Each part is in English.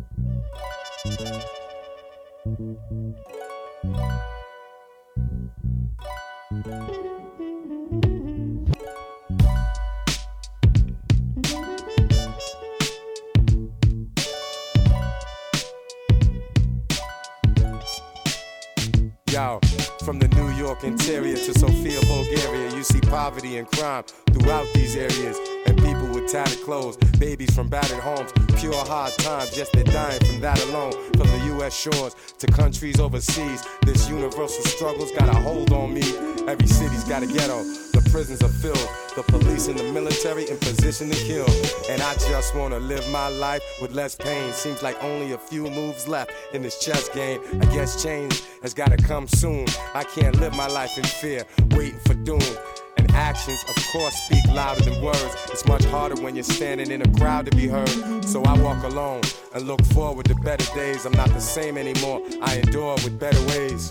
Yo, from the New York interior to Sofia, Bulgaria, you see poverty and crime throughout these areas. And people with tattered clothes, babies from battered homes, pure hard times, yes, they're dying from that alone. From the U.S. shores to countries overseas, this universal struggle's got a hold on me. Every city's got a ghetto, the prisons are filled, the police and the military in position to kill. And I just wanna live my life with less pain. Seems like only a few moves left in this chess game. I guess change has gotta come soon. I can't live my life in fear, waiting for doom. And actions, of course, speak louder than words. It's much harder when you're standing in a crowd to be heard. So I walk alone and look forward to better days. I'm not the same anymore, I endure with better ways.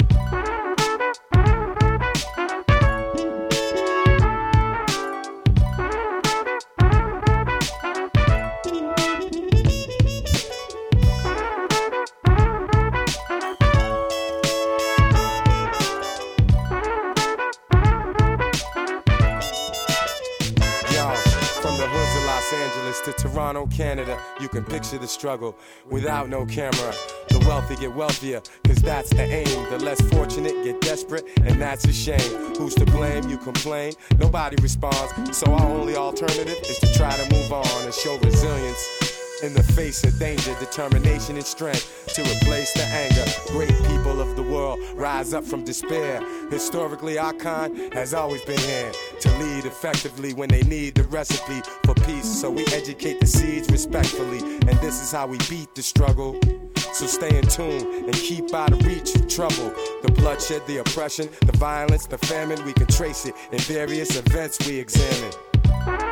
To Toronto, Canada, you can picture the struggle without no camera. The wealthy get wealthier, cause that's the aim. The less fortunate get desperate, and that's a shame. Who's to blame? You complain, nobody responds. So our only alternative is to try to move on and show resilience in the face of danger, determination and strength to replace the anger. Great people of the world rise up from despair. Historically, our kind has always been here to lead effectively when they need the recipe for peace. So we educate the seeds respectfully, and this is how we beat the struggle. So stay in tune and keep out of reach of trouble. The bloodshed, the oppression, the violence, the famine, we can trace it in various events we examine.